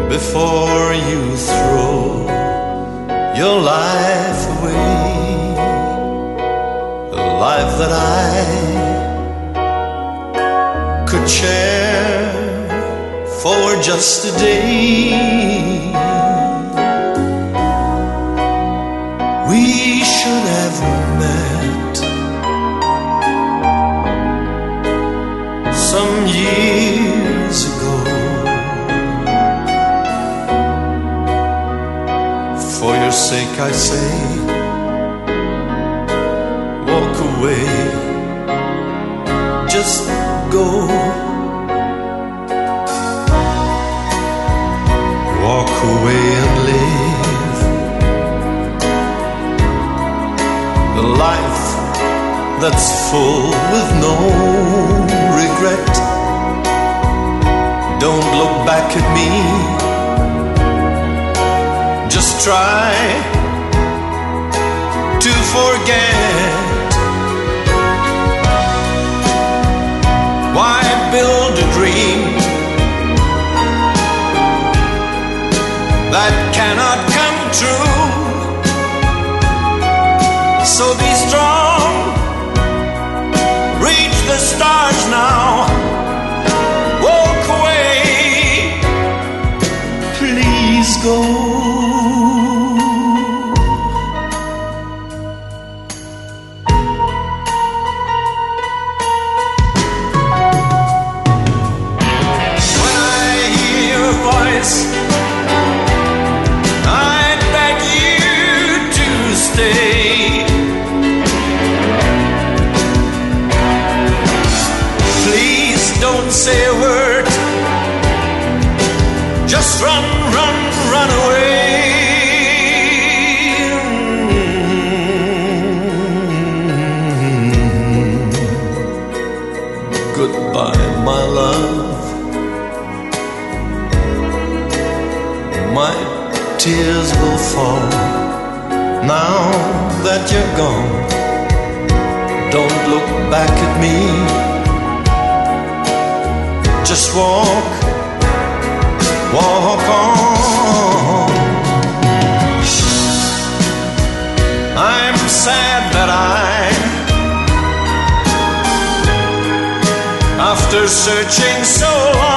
before you throw your life away. A life that I could share for just a day. We should have met some years ago. For your sake I say, walk away, just go. Walk away and live the life that's full with no regret. Don't look back at me, just try to forget. Why build a dream that cannot come true? So be strong, reach the stars now. Walk away, please go. When I hear your voice, I beg you to stay. Please don't say a word, just run, run, run away. Goodbye, my love. My tears will fall now that you're gone. Don't look back at me, just walk, walk on. I'm sad that after searching so long,